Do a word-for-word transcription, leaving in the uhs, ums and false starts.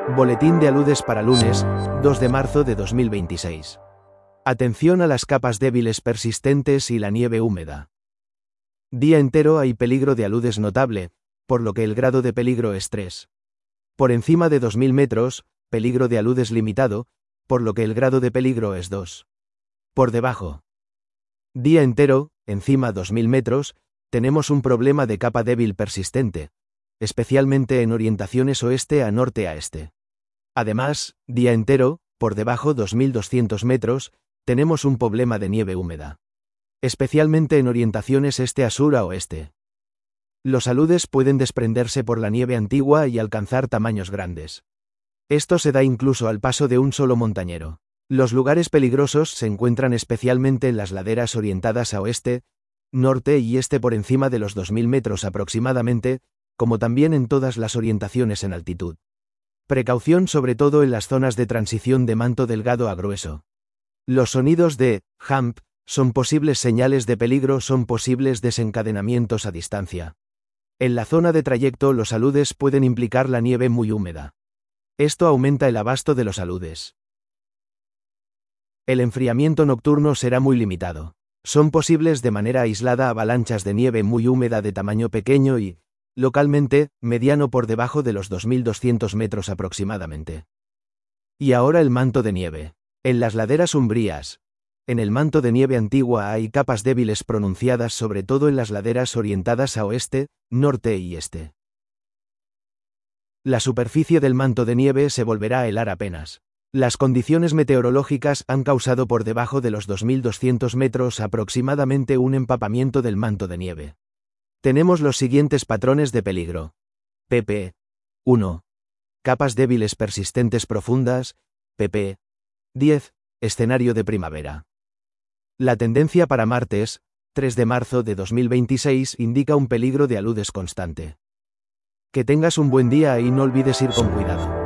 Boletín de aludes para lunes, dos de marzo de dos mil veintiséis. Atención a las capas débiles persistentes y la nieve húmeda. Día entero hay peligro de aludes notable, por lo que el grado de peligro es tres. Por encima de dos mil metros, peligro de aludes limitado, por lo que el grado de peligro es dos. Por debajo. Día entero, encima dos mil metros, tenemos un problema de capa débil persistente, especialmente en orientaciones oeste a norte a este. Además, día entero, por debajo dos mil doscientos metros, tenemos un problema de nieve húmeda, especialmente en orientaciones este a sur a oeste. Los aludes pueden desprenderse por la nieve antigua y alcanzar tamaños grandes. Esto se da incluso al paso de un solo montañero. Los lugares peligrosos se encuentran especialmente en las laderas orientadas a oeste, norte y este por encima de los dos mil metros aproximadamente, como también en todas las orientaciones en altitud. Precaución sobre todo en las zonas de transición de manto delgado a grueso. Los sonidos de «hump» son posibles señales de peligro, son posibles desencadenamientos a distancia. En la zona de trayecto los aludes pueden implicar la nieve muy húmeda. Esto aumenta el abasto de los aludes. El enfriamiento nocturno será muy limitado. Son posibles de manera aislada avalanchas de nieve muy húmeda de tamaño pequeño y, localmente, mediano por debajo de los dos mil doscientos metros aproximadamente. Y ahora el manto de nieve. En las laderas umbrías. En el manto de nieve antigua hay capas débiles pronunciadas sobre todo en las laderas orientadas a oeste, norte y este. La superficie del manto de nieve se volverá a helar apenas. Las condiciones meteorológicas han causado por debajo de los dos mil doscientos metros aproximadamente un empapamiento del manto de nieve. Tenemos los siguientes patrones de peligro. pp. uno. Capas débiles persistentes profundas. pp. diez. Escenario de primavera. La tendencia para martes, tres de marzo de dos mil veintiséis, indica un peligro de aludes constante. Que tengas un buen día y no olvides ir con cuidado.